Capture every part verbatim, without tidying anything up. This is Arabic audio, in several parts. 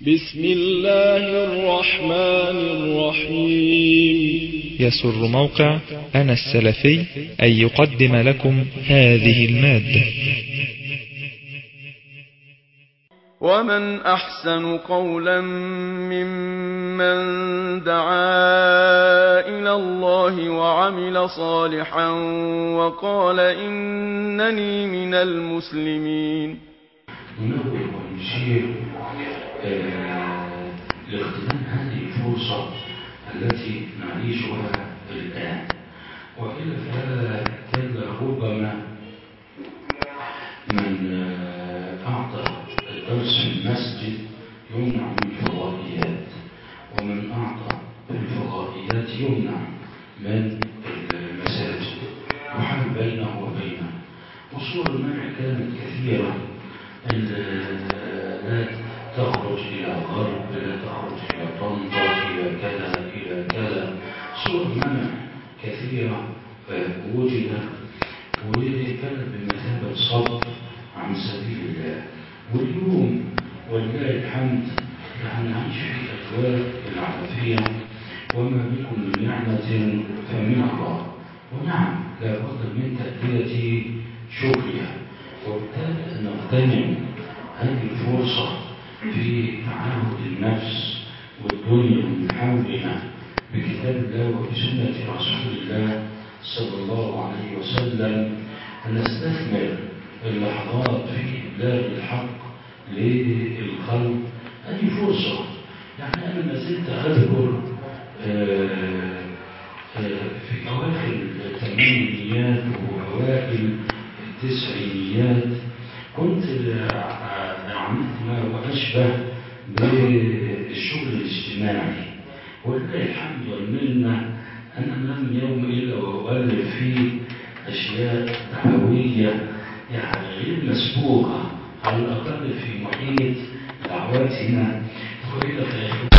بسم الله الرحمن الرحيم. يسر موقع أنا السلفي أن يقدم لكم هذه المادة. ومن أحسن قولا ممن دعا إلى الله وعمل صالحا وقال إنني من المسلمين. ننوه ونشير لاغتنام هذه الفرصة التي نعيشها الآن، وإلا فكان ربما من أعطى الدرس في المسجد يمنع من الفضائيات، ومن أعطى الفضائيات يمنع من المساجد، وحال بينه وبينه. وصور المنع كانت كثيرة، لا تخرج إلى غرب، لا تخرج إلى طنطا، إلى كذا إلى كذا. صور منع كثيرة وجدت، وكانت بمثابة صد عن سبيل الله. واليوم ولله الحمد نحن نعيش في أجواء العافية، وما بكم من نعمة فمن الله، ونعم لا بد من تأدية شكرها، وبالتالي أن نغتنم هذه الفرصة في تعهد النفس والدنيا من حولنا بكتاب الله وبسنة رسول الله صلى الله عليه وسلم، أن نستثمر اللحظات في إبلاغ الحق للخلق. هذه فرصة. يعني أنا ما زلت أذكر في أواخر الثمانينيات وأوائل التسعينيات كنت عملت ما هو أشبه بالشغل الاجتماعي، ولله الحمد والمنة أنا لم يوم إلا وأؤلف فيه أشياء دعوية يعني غير مسبوقة، على الأقل في محيط دعواتنا. وإلى آخره.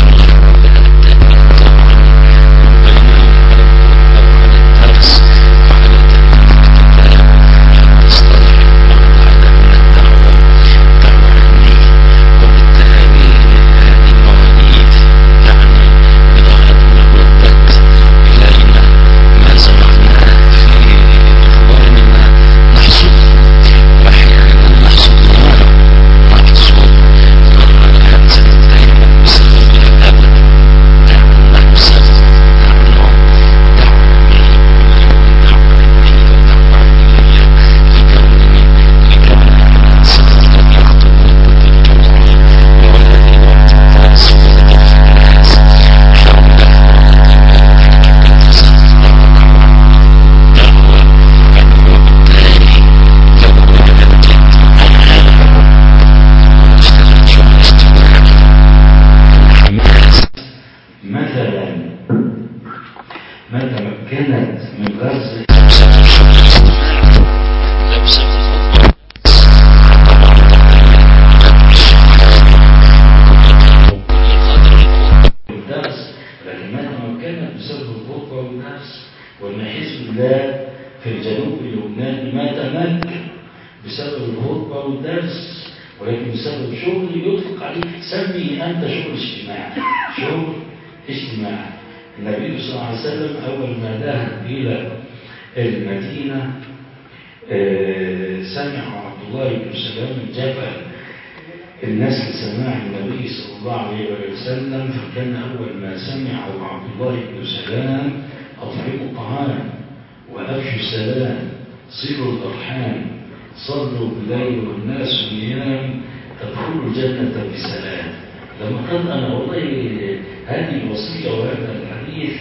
صلوا بالليل والناس نيام تدخلوا الجنة بسلام. لما قال أنا والله هذه الوصية وهذا الحديث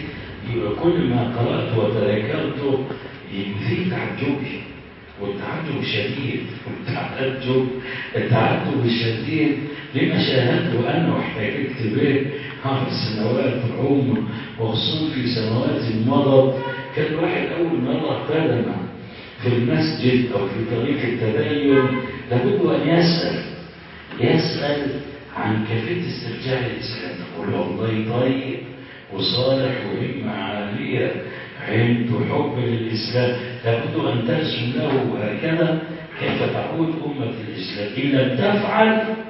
كل ما قرأت وتذكرته يزيد تعجبي، والتعجب الشديد والتعجب التعجب الشديد لما شاهدته أنا واحتكيت به عبر السنوات العمر، وخصوصا في سنوات المضت. كان الواحد أول مرة قدم في المسجد أو في طريق التدين لابد أن يسأل يسأل عن كيفية استرجاع الإسلام. يقول والله طيب وصالح وهمة عالية عنده حب للإسلام، لابد أن ترسم له هكذا كيف تعود أمة الإسلام. إن لم تفعل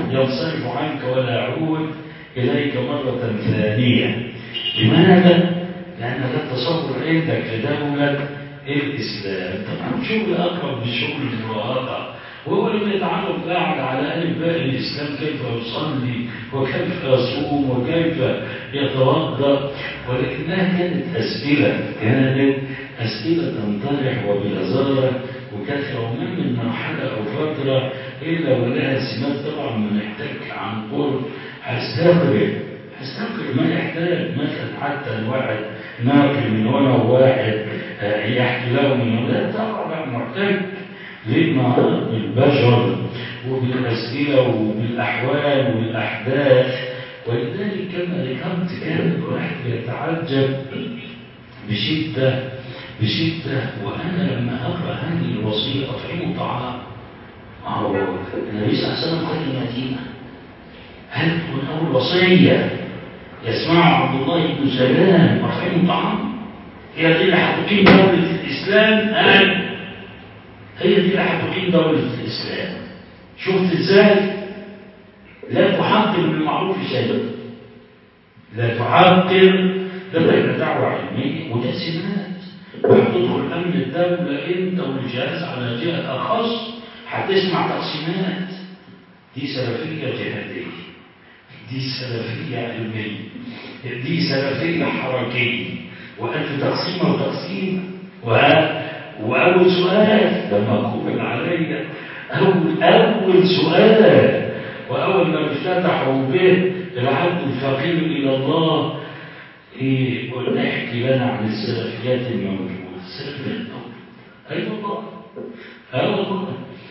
ينصرف عنك ولا يعود إليك مرة ثانية. لماذا؟ لأن ده التصور عندك لدولة الإسلام. طبعا شغل أقرب لشغل المراهقة، وهو لما يتعرف قاعد على ألف باء الإسلام، كيف يصلي وكيف يصوم وكيف يتوضأ، ولكنها كانت أسئلة كانت أسئلة تنطرح وبغزارة وكثرة، وما من مرحلة أو فترة إلا ولها سمات. طبعا من يحتاج عن قرب هستغرب هستغرب ما يحتاج مثلا حتى الواحد ناقل من هنا وواحد يحكي له من هنا، طبعا محتاج للنهار بالبشر وبالأسئلة وبالأحوال والأحداث. ولذلك كما ذكرت كان الواحد يتعجب بشدة بشدة وأنا لما أقرأ هذه الوصية أطعمه طعام. هو النبي صلى الله عليه وسلم قال المدينة هل تكون أول وصية يسمعها عبد الله بن سلام أطعمه طعام؟ هي دي اللي هتقيم دولة الإسلام؟ قال هي دي اللي هتقيم دولة الإسلام. شفت إزاي؟ لا تحقر من المعروف شيء، لا تحقر. ده بقى دعوة علمية وده سمات. وهتدخل أمن الدولة أنت والجهاز على جهة أخص هتسمع تقسيمات. دي سلفية جهادية، دي سلفية علمية، دي سلفية حركية، وألف تقسيمة وتقسيمة. وأول سؤال لما قبل علي أول أول سؤال وأول ما افتتحوا به العبد الفقير إلى الله إيه؟ قل احكي لنا عن السلفيات الموجودة. السلفيات الموجودة أي والله أي والله.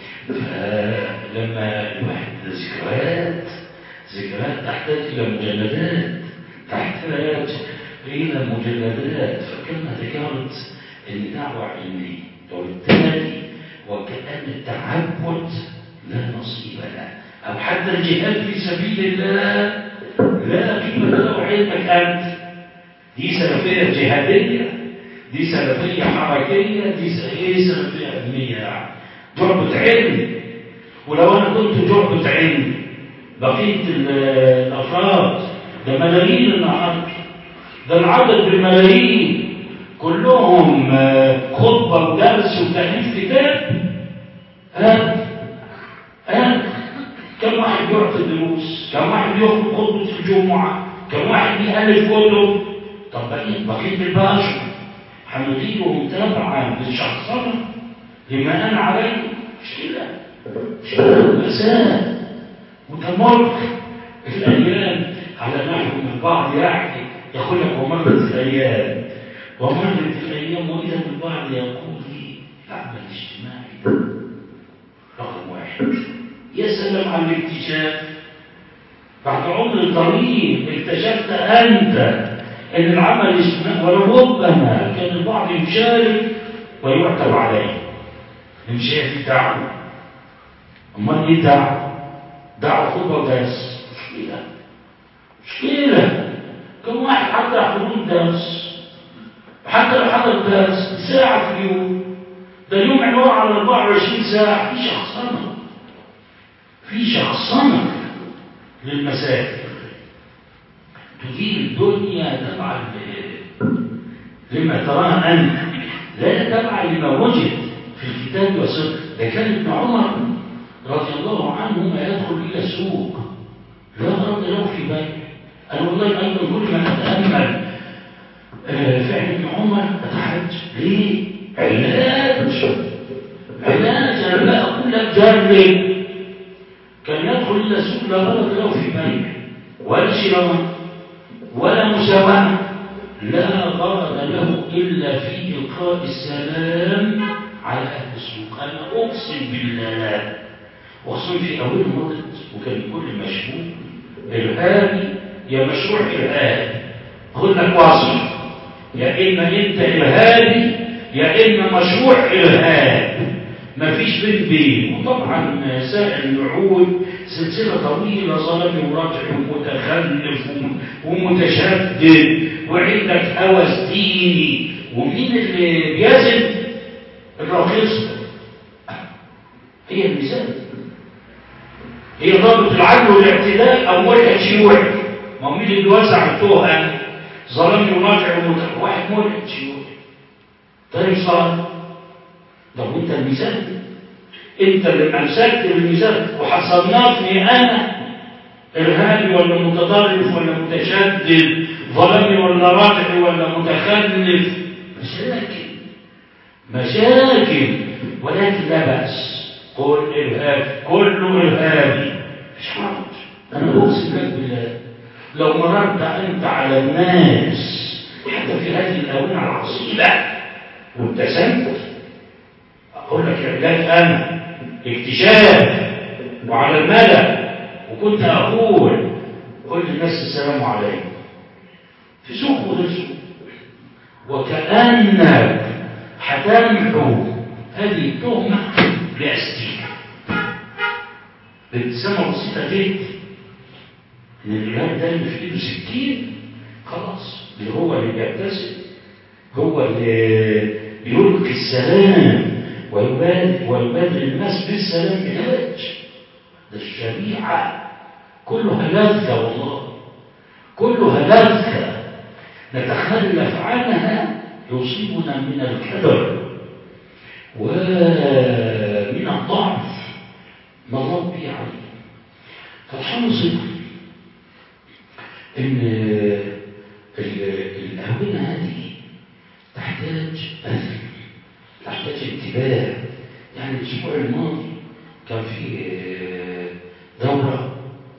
فلما الواحد ذكريات ذكريات تحتاج إلى مجلدات، تحتاج إلى مجلدات. فكما ذكرت إن دعوة علمية، وبالتالي وكأن التعبد لا نصيب له، أو حتى الجهاد في سبيل الله لا قيمة له علمك أنت. دي سلفية جهادية، دي سلفية حركية، دي سلفية علمية. يعني جعبة علم. ولو أنا كنت جعبة علم بقية الأفراد ده ملايين النهارده، ده العدد بالملايين كلهم خطبة ودرس وتأليف كتاب. ها ها كم واحد يعطي دروس؟ كم واحد ياخد خطبة الجمعة؟ كم واحد يألف كتب؟ طب بقيت بقيت البشر هنغيرهم تبعا للشخصنة لما أنا عليه. مشكلة مشكلة مأساة وتمر الأيام على نحو من البعض يحكي يقول لك ومرت الأيام ومرت الأيام وإذا البعض يقول لي العمل الاجتماعي رقم واحد. يا سلام على الاكتشاف. بعد عمر طويل اكتشفت أنت أن العمل الاجتماعي ولربما كان البعض يشارك ويعتب عليه. مش هي في دعوة. أمال إيه دعوة؟ دعوة خطبة ودرس. مشكلة مشكلة. كم واحد حتى حضور درس، حتى لو حضر درس ساعة في اليوم، ده اليوم عبارة عن أربعة وعشرين ساعة. في شخصنة في شخصنة للمساجد تدير الدنيا تبعا لما تراها أنت، لا تبعا لما وجد في الكتاب والسنة. ده كان ابن عمر رضي الله عنه ما يدخل إلى السوق لا غرض له في باله. أنا والله أيضا كل ما أتأمل فعل ابن عمر أتحج ليه؟ علاج علاج. أنا لا أقول لك جرب. كان يدخل إلى السوق لا غرض له في باله ولا شراء ولا مساومة، لا غرض له إلا في إلقاء السلام على أهل السوق. أنا أقسم بالله وخصوصا في أول مدة وكان كل مشروع إرهابي يا مشروع إرهابي. خد لك واصل، يا إما أنت إرهابي يا إما مشروع إرهاب، ما فيش بين بين. وطبعا سائل الوعود سلسلة طويلة ظلمي وراجع ومتخلف ومتشدد وعندك هوس ديني. ومين اللي بيزن؟ الراقصة هي المثال. هي ضابط العدل والاعتدال أو ملحد شيوعي؟ ما هو مين اللي وزع التهم؟ ظلمني وراجع ومتابع واحد ملحد شيوعي. طيب صار طب وانت الميزان، انت اللي امسكت بالميزان وحصنفني انا ارهابي ولا متطرف ولا متشدد، ظلمي ولا راجعي ولا متخلف. مشاكل مشاكل ولكن لا بأس. قل ارهابي، كله ارهابي مش حرج. انا اقسم لك بالله لو مررت انت على الناس حتى في هذه الاونه العصيبه وابتسمت، اقول لك يا بلاد انا اكتشاف وعلى المدى، وكنت اقول كل الناس السلام عليكم في سوق وغير سوق، وكأنك هتمحو هذه التهمة بأستيكة بابتسامة بسيطة جدا. إن الإمام ده اللي في إيده سكين خلاص، اللي هو اللي بيبتسم، هو اللي بيلقي السلام ويبادر ويبادر الناس بالسلام علاج. ده الشريعة كلها لذة، والله كلها لذة، نتخلف عنها يصيبنا من الكدر ومن الضعف ما الله به عليه. فالحاصل ان الآونة هذه تحتاج بذل، تحتاج انتباه. يعني الأسبوع الماضي كان في دورة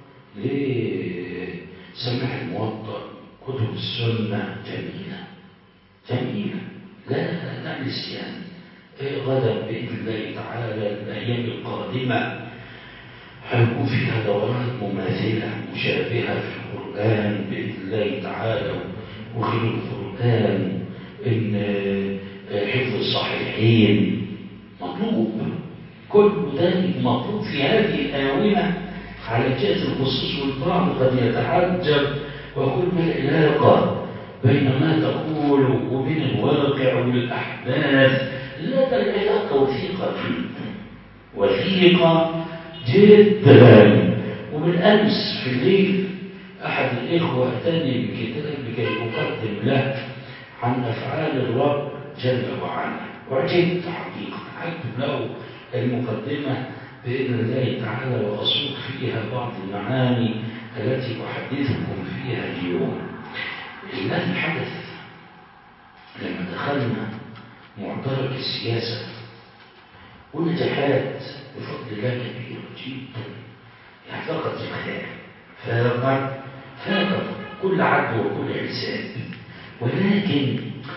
لسماح الموطأ، كتب السنة جميلة جميلة، لا لا نسيان. غدا بإذن الله تعالى الأيام القادمة هيكون فيها دورات مماثلة مشابهة في القرآن بإذن الله تعالى وغير القرآن. إن حفظ الصحيحين مطلوب، كل ذلك مطلوب في هذه الآونة على جهة الخصوص. والبعض قد يتعجب ويقول ما العلاقة بين ما تقول وبين الواقع والأحداث؟ لا، ده العلاقة وثيقة جدا، وثيقة جدا. وبالأمس في الليل أحد الإخوة أتاني بكتاب لكي أقدم له عن أفعال الرب جل وعلا، وعجبت حقيقة، أكتب له المقدمة بإذن الله تعالى وأصوغ فيها بعض المعاني التي أحدثكم فيها اليوم. الذي حدث لما دخلنا معترك السياسة ونجاحات بفضل الله كبيرة جدا، يعني فقط الخير، فقط فقط كل عدل وكل حساب. ولكن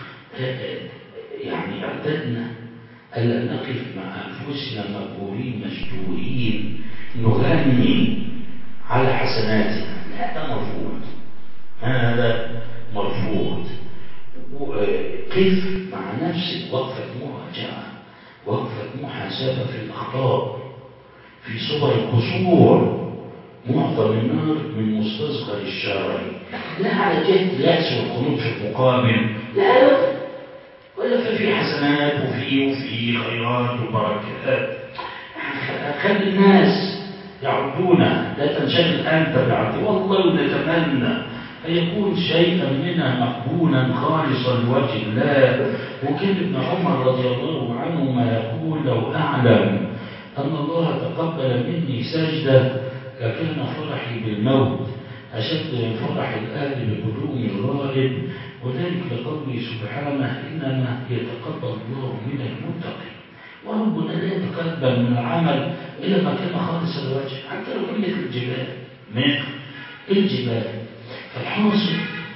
يعني أعتدنا ألا نقف مع أنفسنا مبهورين مشتوهين نغني على حسناتنا، لا، ده مرفوض، هذا مرفوض. قف مع نفسك وقفة مراجعة، وقفة محاسبة في الأخطاء، في صور القصور. معظم النار من مستصغر الشرع، لا على جهة اليأس والقنوط في المقابل، لا أبدا، ولا ففي حسنات وفي وفي خيرات وبركات. خلي الناس يعدونا، لا تنشغل أنت بعد. والله نتمنى أن يكون شيئا منها مقبولا خالصا لوجه الله. وكان ابن عمر رضي الله عنهما يقول لو أعلم أن الله تقبل مني سجدة لكان فرحي بالموت أشد من فرح الأهل بقدوم الغائب، وذلك لقوله سبحانه إنما يتقبل الله من المتقين. وربنا لا يتقبل من العمل إلا ما كان خالصا لوجهه، حتى لو كان مثل الجبال، مثل الجبال. فالحاصل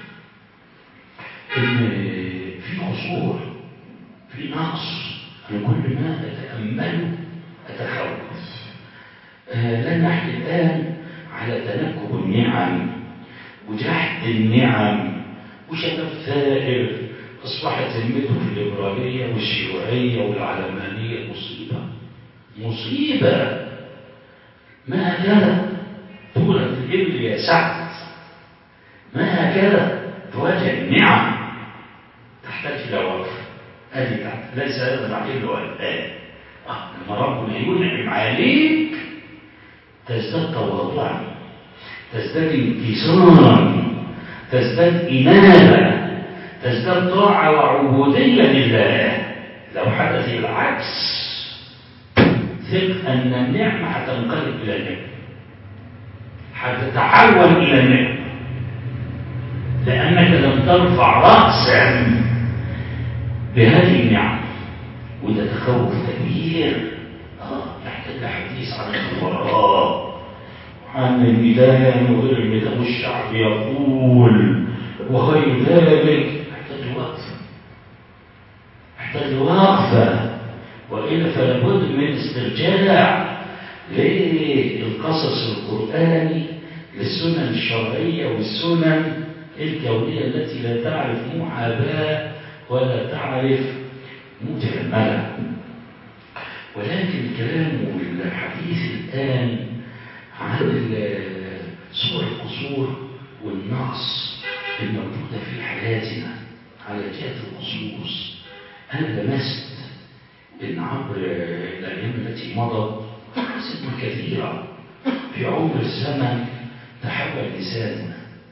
إن في قصور، في نقص، أنا كل ما أتأمله أتخوف. آه لن نحكي الآن على تنكب النعم وجحد النعم وشباب ثائر أصبحت ذمته في الليبرالية والشيوعية والعلمانية مصيبة مصيبة. ما هكذا تولد الإبل يا سعد، ما هكذا تواجه النعم، تحتاج إلى وقف. هذه ليس هذا العقل والآن. آه لما ربنا ينعم عليك تزداد تواضعا، تزداد انكسارا، تزداد إنابة، تزداد طاعة وعبودية لله. لو حدث العكس ثق أن النعمة هتنقلب إلى نعمة، هتتحول إلى نعمة، لأنك لم ترفع رأسا بهذه النعمة. وده تخوف كبير آه يحتاج لحديث عن الخبراء عن الميدان وغير الميدان والشعب يقول وغير ذلك. يحتاج وقفة، يحتاج وقفة، وإلا فلابد من استرجاع للقصص القرآني، للسنن الشرعية والسنن الكونية التي لا تعرف محاباة ولا تعرف مجاملة. ولكن الكلام والحديث الآن عن صور القصور والنقص الموجودة في حياتنا على جهة الخصوص. أنا لمست إن عبر الأيام التي مضت سنة كثيرة في عمر الزمن تحول لساننا،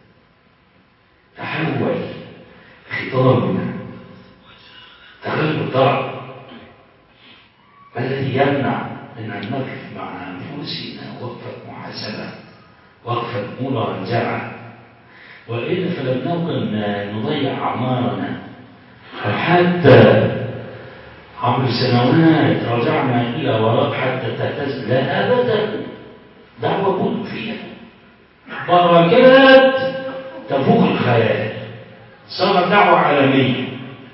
تحول خطابنا، تغير طرق. ما الذي يمنع من أن نقف مع أنفسنا وقفة محاسبة، وقفة مراجعة؟ وإلا فلم نكن نضيع أعمارنا، حتى عبر السنوات رجعنا إلى وراء حتى تهتز. لا أبدا، دعوة بود فيها بركات تفوق الخيال. صارت دعوة عالمية،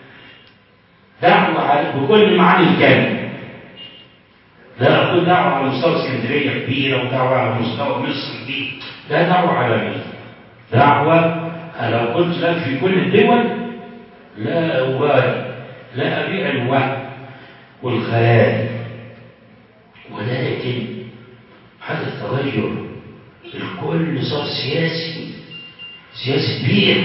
دعوة بكل معاني الكلمة. لا أقول دعوة على مستوى اسكندرية كبيرة ودعوة على مستوى مصر كبير، لا، دعوة عالمية. دعوة لو قلت لك في كل الدول لا أواري، لا أبيع الوهم والخيال. ولكن حدث تغير، الكل صار سياسي، سياسي كبير.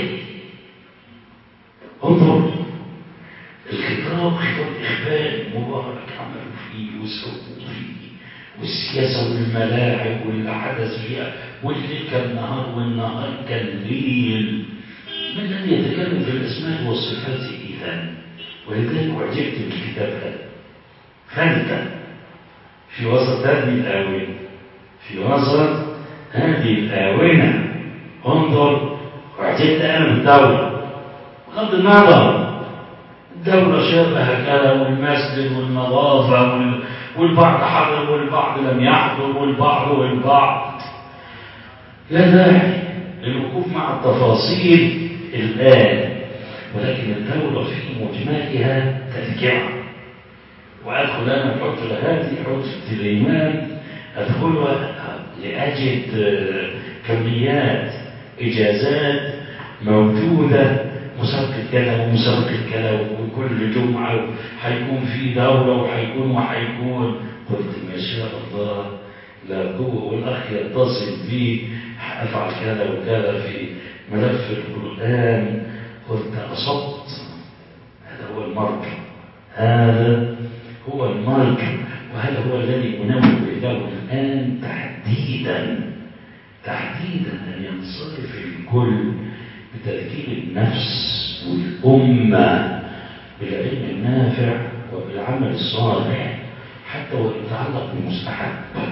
انظر الخطاب خطاب إخباري مبارك عملوا فيه وسووا فيه، والسياسة والملاعب واللي حدث فيها، والليل كان نهار والنهار كان ليل. من الذي يتكلم في الأسماء والصفات إذن؟ ولذلك أعجبت بالكتاب هذا. فلتة في وسط هذه الآونة، في وسط هذه الآونة انظر. أعجبت أنا بالدولة بغض النظر، الدولة شابه كذا، والمسجد والنظافة والبعض حضر والبعض لم يحضر والبعض والبعض. لا داعي للوقوف مع التفاصيل الآن، ولكن الدولة في مجملها تذكرة. وأدخل أنا حجة هذه حجة الإيمان، أدخلها لأجد كميات إجازات موجودة، مسابقة كذا ومسابقة كذا، وكل جمعة حيكون في دورة وحيكون وحيكون. قلت ما شاء الله لا قوة. والأخ يتصل بي أفعل كذا وكذا في ملف القرآن. قلت أصبت، هذا هو المرجع، هذا هو المرجع، وهذا هو الذي أنوه له الآن تحديدا تحديدا أن ينصرف الكل بتذكير النفس والأمة بالعلم النافع وبالعمل الصالح، حتى وإن تعلق بمستحب،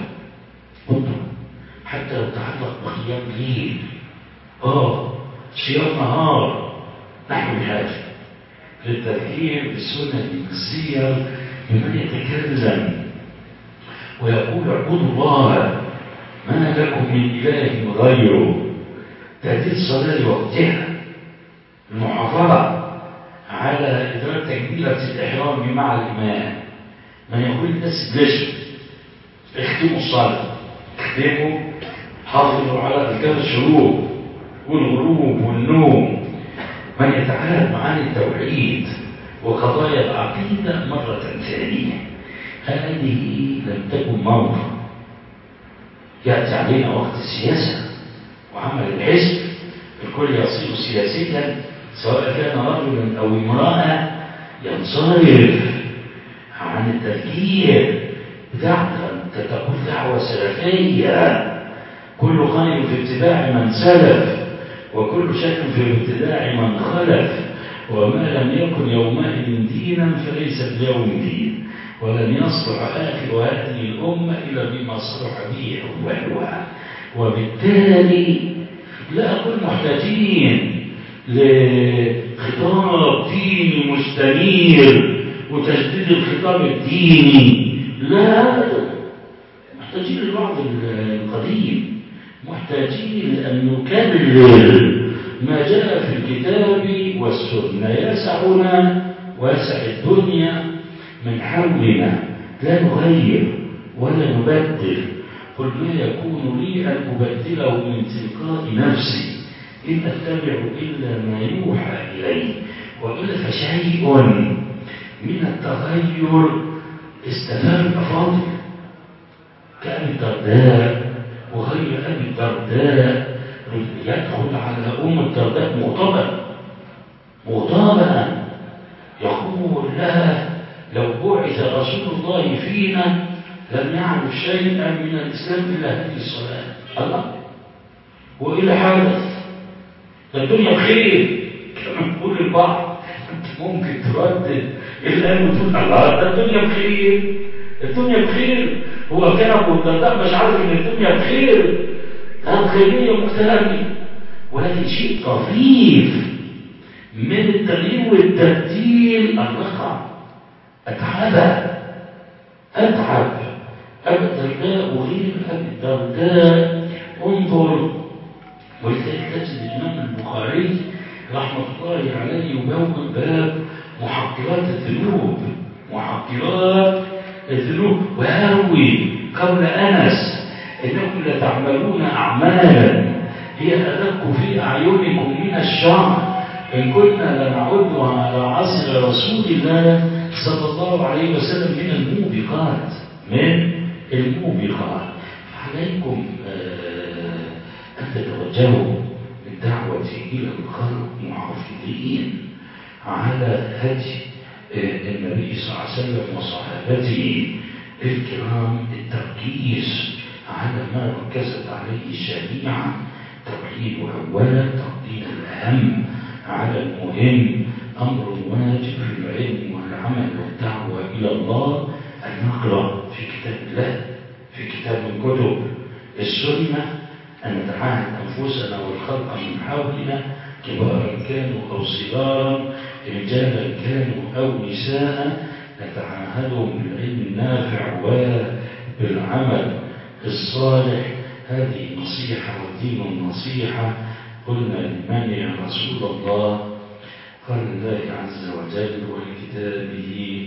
حتى لو تعلق بقيام ليل، آه صيام نهار. نحن بحاجة للتذكير بالسنة المسير بمن يتكلم ويقول اعبدوا الله ما لكم من إله غيره. تأتي الصلاة لوقتها، المحافظة على إدراك تكبيرة الإحرام مع الإمام. من يقول الناس بلشوا اختموا الصلاة، اختموا، حافظوا على أذكار الشروق والغروب والنوم. من يتعالى معاني التوحيد وقضايا العقيدة مرة ثانية. هذه لم تكن موضة يأتي علينا وقت السياسة وعمل الحزب، الكل يصير سياسيا سواء كان رجلا أو امرأة، ينصرف عن التفكير بتاع أنت تقول دعوة سلفية، كل خير في اتباع من سلف وكل شك في ابتداع من خلف، وما لم يكن يومئذ دينا فليس اليوم دين، ولن يصلح آخر هذه الأمة إلا بما صلح به أولها. وبالتالي لا أقول محتاجين لخطاب ديني مستنير وتجديد الخطاب الديني، لا، محتاجين للوعظ القديم، محتاجين أن نكرر ما جاء في الكتاب والسنة. يسعنا واسع الدنيا من حولنا، لا نغير ولا نبدل. قل ما يكون لي أن أبدله من تلقاء نفسي، إن أتبع إلا ما يوحى إلي، وإلا فشيء من التغير استفاد الأفاضل كأبي الدرداء وغير أبي الدرداء يدخل على أم الدرداء مغضبا مغضبا يقول لها لو بعث رسول الله فينا لم يعرف شيئا من الإسلام إلا هذه الصلاة. الله، وإلى حدث الدنيا بخير كما يقول البعض. ممكن تردد الآن وتقول الله ده الدنيا بخير، الدنيا بخير. هو كان أبو الدرداء مش عارف إن الدنيا بخير، ده خيرية مختلفة، ولكن شيء طريف من التغيير والتبديل الرقع أتعب أتعب أبي الدرداء وغير أبي الدرداء. انظر، ولذلك تجد الإمام البخاري رحمة الله عليه يبوب باب محقرات الذنوب، محقرات الذنوب، ويروي قول أنس إنكم لتعملون أعمالا هي أدق في أعينكم من الشعر إن كنا لنعدها على عصر رسول الله صلى الله عليه وسلم من الموبقات، من الموبقات. فعليكم أن تتوجهوا بالدعوة إلى الخلق محافظين على هدي النبي صلى الله عليه وسلم وصحابته الكرام، التركيز على ما ركزت عليه الشريعة، تقييد أولا، تقديم الأهم على المهم، أمر واجب في العلم والعمل والدعوة إلى الله أن نقرأ في كتاب الله، في كتاب من كتب السنة، أن نتعاهد أنفسنا والخلق من حولنا، كبارا كانوا أو صغارا، رجالا كانوا أو نساء، نتعاهدهم بالعلم النافع وبالعمل الصالح. هذه نصيحة ودين النصيحة. قلنا لمن يا رسول الله؟ قال الله عز وجل ولكتابه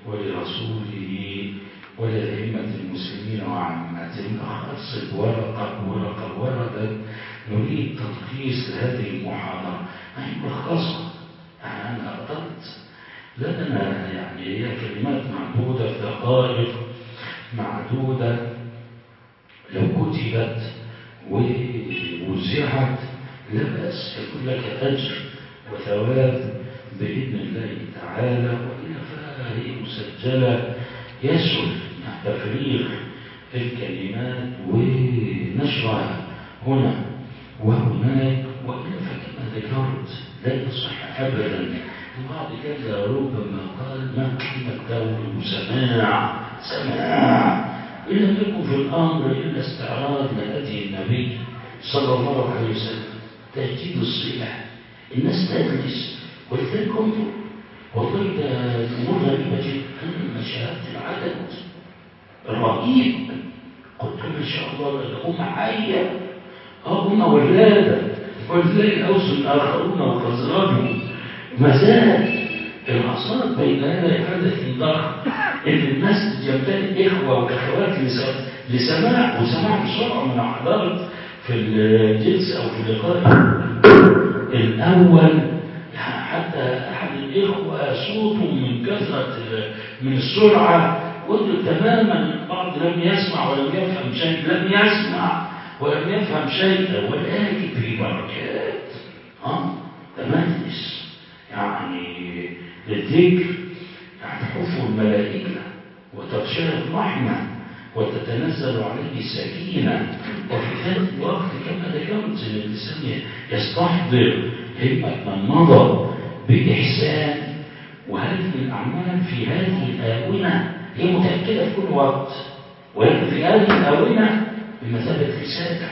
ولرسوله ولأئمة المسلمين وعامتهم. أخص ورقة ورقة وردت نريد تلخيص لهذه المحاضرة، ما هي ملخصة، يعني أنا أردت لنا يعني هي كلمات معدودة في دقائق معدودة، لو كتبت ووزعت لا بأس، يكون لك أجر وثواب بإذن الله تعالى، وإلا فهي مسجلة يسهل تفريغ الكلمات ونشرها هنا وهناك. وإلا فكما ذكرت لا يصح أبدا. البعض كذا ربما قال ما قيمة دور سماع سماع إن لم يكن في الأمر إلا استعراض لهدي النبي صلى الله عليه وسلم، تجديد الصلة، الناس تجلس. ولذلك انظر والله ده الأمور غريبة جدا. أنا لما شاهدت العدد الرهيب قلت ما شاء الله ده أمة حية، اه أمة ولادة، ولذلك الأوس الآخرون وخزرجوا ما زال الحصاد بين هذا الحدث الضخم إن الناس يمتلك إخوة وأخوات لسماع وسماع بسرعة. من حضرت في الجلسة أو في اللقاء الأول حتى أحد الإخوة صوته من كثرة من السرعة قلت تماما البعض لم يسمع ولم يفهم شيء، لم يسمع ولم يفهم شيء، ولكن في بركات. ها ده مجلس يعني للذكر، يعني تحفه الملائكة وتغشاه الرحمة وتتنزل عليه السكينة. وفي ذات الوقت كما ذكرت أن الإنسان يستحضر همة من مضى بإحسان، وهذه الأعمال في هذه الآونة هي متأكدة في كل وقت، ولكن في هذه الآونة بمثابة رسالة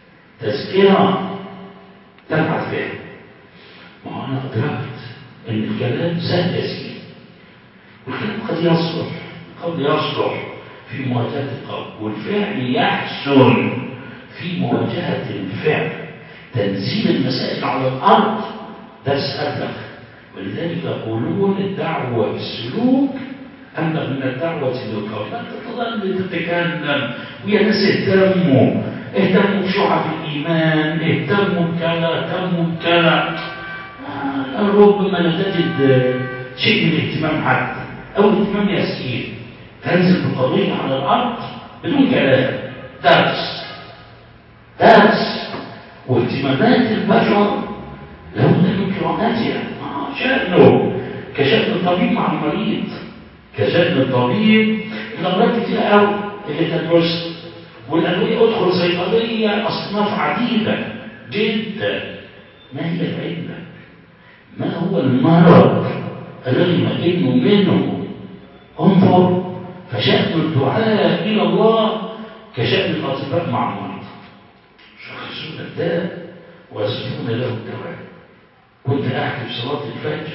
تذكرة تبعث بها. ما هو أنا أدركت أن الكلام سهل يسير، والكلام قد يصلح قد يصلح في مواجهة القول، والفعل يحسن في مواجهة الفعل. تنزيل المسائل على الأرض درس أبلغ، ولذلك يقولون الدعوة بالسلوك أبلغ من الدعوة بالقول. لا تظل تتكلم ويا ناس اهتموا اهتموا بشعب الإيمان، اهتموا بكذا اهتموا بكذا، آه ربما لا تجد شيء من الاهتمام حتى أو اهتمام يسير. تنزل بقضية على الأرض بدون كلام، درس درس واهتمامات البشر لابد من قراءتها. شأنه كشأن الطبيب مع المريض، كشأن الطبيب الأمراض كتير قوي اللي تدرس، والأدوية أدخل صيدلية أصناف عديدة جدا. ما هي العلة؟ ما هو المرض الذي نئن منه؟ انظر، فشأن الدعاء إلى الله كشأن الأطباء مع المرض، يشخصون الداء ويصفون له الدواء. كنت أحكي في صلاة الفجر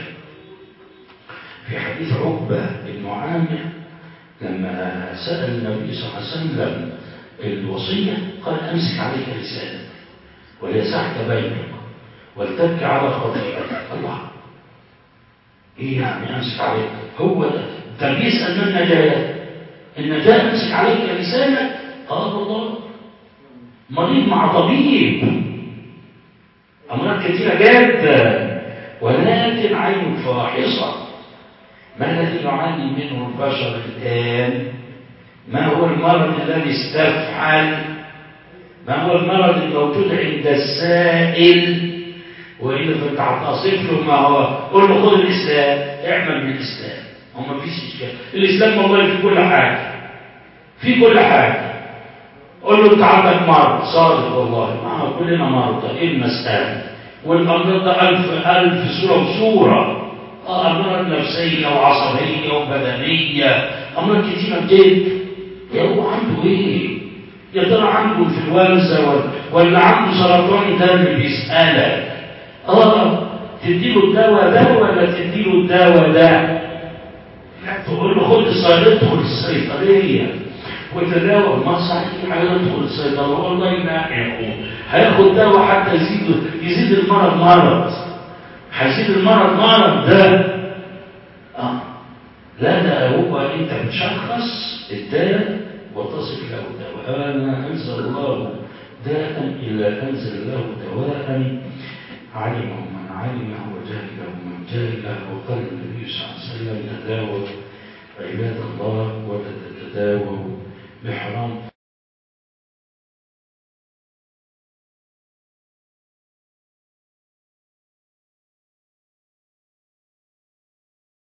في حديث عقبة بن عامر لما سأل النبي صلى الله عليه وسلم الوصية، قال أمسك عليك لسانك وليسعك بينك ولتبكي على خطيئتك. الله، إيه يعني أمسك عليك؟ هو ده كان بيسأل من النجاة. النجاة أمسك عليك لسانك؟ قال الله، مريض مع طبيب، أمراض كثيرة جدا، ولكن عين فاحصة. ما الذي يعاني منه البشر الآن؟ ما هو المرض الذي استفحل؟ ما هو المرض الموجود عند السائل؟ وإلا فأنت هتصف له ما هو، قل له خذ الإسلام، اعمل بالإسلام. هو ما فيش إشكال، الإسلام والله في كل حاجة، في كل حاجة. قل له أنت عندك مرض، صادق والله، ما كلنا مرضى، إيه المسألة؟ والأمراض ده ألف ألف صورة وصورة، أمراض نفسية وعصبية وبدنية، أمراض كتيرة جدا. يا هو عنده إيه؟ يا ترى عنده انفلونزا ولا عنده سرطان دم؟ بيسألك. اه تديله الدواء ده ولا تديله الدواء ده؟ تقول له خد الصيدلية، ادخل الصيدلية وتداوى. ما صحيح هيدخل الصيدلية والله لا يا اخوه، هياخد دواء حتى يزيد يزيد المرض مرض، هيزيد المرض مرض ده. اه لا ده هو انت بتشخص الداء وتصف له الدواء. انا انزل الله داء الا انزل له دواء علمه من علمه وجهله من جهله. وقال النبي صلى الله عليه وسلم تداووا عباد الله ولا تتداووا بحرام.